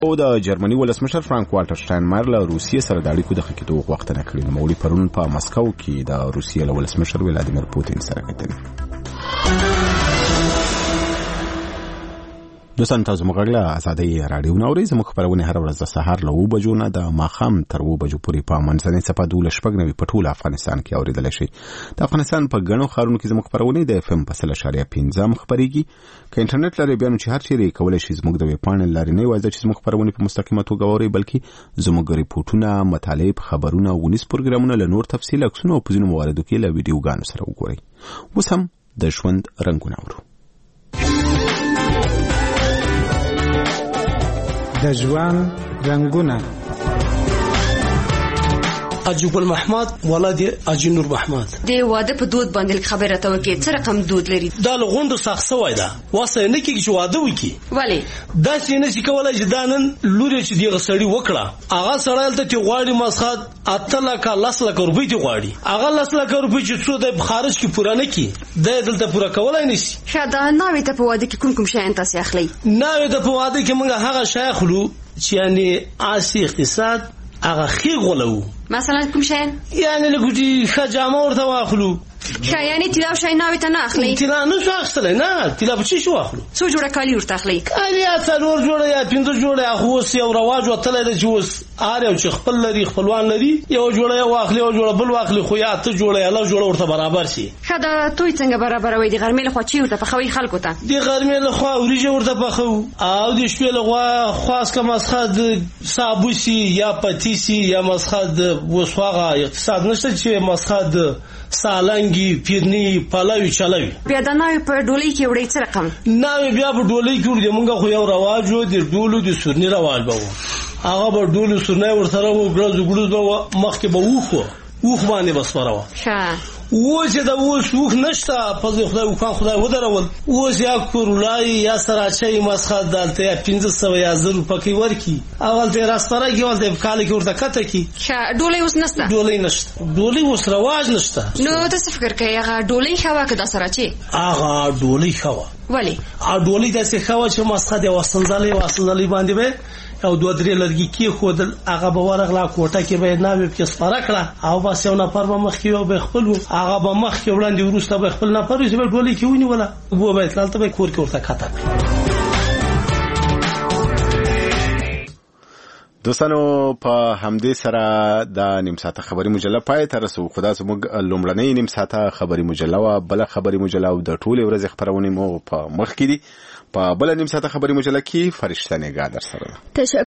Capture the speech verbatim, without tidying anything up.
او د جرمني ولسمشر فرانک والټر شټاینمایر له روسیې سره د اړیکو د ښه کېدو غوښتنه کړې. نوموړي پرون په مسکو کې د روسیې له ولسمشر ولادیمیر پوتین سره کتل. دوستان تاسو موږ له آزادۍ رادیو نوري زموږ خبرونه هر ورځ د سهار له اوه بجو نه د ماښام تر اوه بجو پورې په منځنۍ صفه دولس شپږ نوي په ټول افغانستان کې اورېدلی شئ. د افغانستان په ګڼو ښارونو کې زموږ خبرونه د اف ام په سل اشاریه پنځه خپرېږي. که انټرنیټ لرئ بیا نو چې هر چیرې کولی شئ زموږ د ویبپاڼې له لارې نه یوازې چې زموږ خبرونه په مستقیمه توګه واورئ بلکې زموږ ریپورټونه، مطالب، خبرونه او ونیز پروګرامونه له نور تفصیل عکسونه او په ځینو مواردو کې له ویډیوګانو سره وګورئ. اوس هم د ژوند رنګونه اورو. د ژوند رنگونه. اجوب المحمد ولادي اجي نور محمد د واده په دود باندې خبره تا وکي څه رقم دود لري؟ دا لغوند سخت سوای دا واسه نه کیږي چې واده وکي. ولی دا سینه چې کولای چې دانن لوري چې دی غسړی وکړه هغه سړی ته تی غواړي مسخات اتل کا لس لک روپۍ تی غواړي هغه لس لک روپۍ چې څو د خارج کې پوره نه کی د دلته پوره کولای نشي. شاده ناوې ته په واده کې کوم کوم شی تاسو اخلي؟ ناوې ته په واده کې موږ هغه شی اخلو چې یعنی آسی اقتصاد هغه خیر غلو. مثلا کوم شی؟ یعنی لګوټي خجامه ورته واخلو. شای یعنی تیلا شای ناوی تا نه اخلی؟ تیلا نه شو اخلی نه تیلا په چی شو اخلو؟ څو جوړه کالی ورته اخلی؟ کالی یا څلور جوړه یا پنځه جوړه اخوس یو رواج وتل دی چې اوس ار یو چې خپل لري خپلوان لري یو جوړه یو اخلي یو جوړه بل واخلي خو یا ته جوړه یا له جوړه ورته برابر شي. خدا توي څنګه برابر وي؟ د غرمې له خوا چی ورته پخوي خلکو ته؟ د غرمې له خوا وريجه ورته پخو او د شپې له خوا خاص کا مسخد صابوسی یا پتیسی یا مسخد وسواغه اقتصاد نشته چې مسخد سالنګي پیرني پلاوي چلاوي. بیا د ناوی په ډولۍ کې وړي څه رقم؟ ناوی بیا په ډولۍ کې وړي مونږ خو یو رواج و د ډولو د سورني رواج به هغه به ډولو سورني ورسره و ګړز ګړز به مخکې به وخو وخ باندې بسپراوه. ښه اوس دا اوس وخ نشته په خدای وکړ خدای ودرول اوس یا کورلای یا سراچي مسخه دالته پنځه سوه یا زر پکې ورکی اول ته راستره کې ول د کال کې ورته کته کی. ښه ډولۍ اوس نشته؟ ډولۍ نشته ډولۍ اوس رواج نشته. نو تاسو فکر کوئ هغه ډولۍ خوا کې د سراچي؟ هغه ډولۍ خوا ولی ا ډولۍ د څه خوا چې مسخه د وسنځلې وسنځلې باندې به او دوه درې لرګي کې خودل هغه به ورغلا کوټه کې به ناوې کې سپاره کړه او بس یو نفر به مخ کې یو به خپل هغه به مخ کې وړاندې ورسته به خپل نفر چې به ډولۍ کې ونی ولا وو به تلته به کور کې ورته کاته. دوستانو په همدې سره د نیم ساعته خبري مجله پای ته رسو. خدا زموږ لومړنۍ نیم ساعته خبري مجله او بل خبري مجله او د ټولې ورځې خبرونه مو په مخ کې دي. په بل نیم ساعته خبري مجله کې فرشته نگاه در سره. تشکر